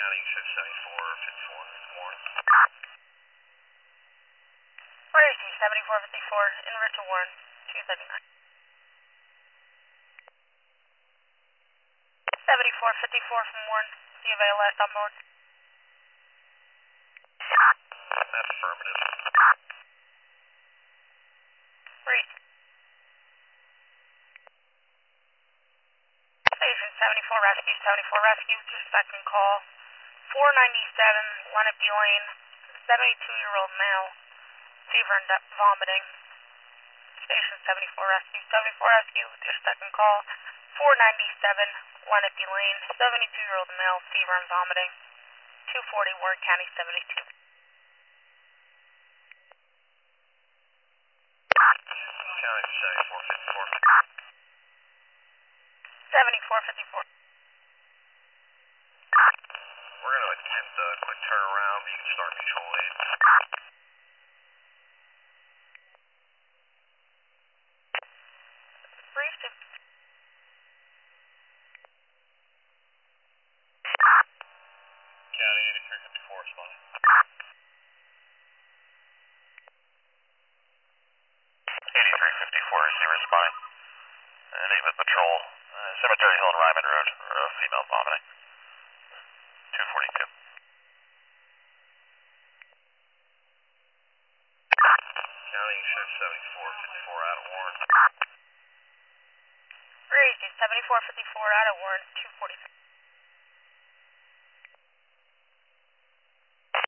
County, shift 7454, Warren. Where is he? 7454, in route to Warren, 279. 7454 from Warren, do you have ALS on board? Affirmative. Read. Station 74 Rescue, 74 Rescue, just second call. 497 Lenape Lane, 72-year-old male, fever and vomiting. Station 74 Rescue, 74 Rescue, just second call. 497 Lenape Lane, 72-year-old male, fever and vomiting. 240 Warren County, 72. County, 7454. 7454. We're going to attempt a quick turnaround, but you can start mutual aid. Brief to County, 8354, responding. 8354, is he responding? Name of patrol, Cemetery Hill and Ryman Road, female vomiting. 242. County, shift 7454 out of Warren. Where is he? 7454 out of Warren, 245.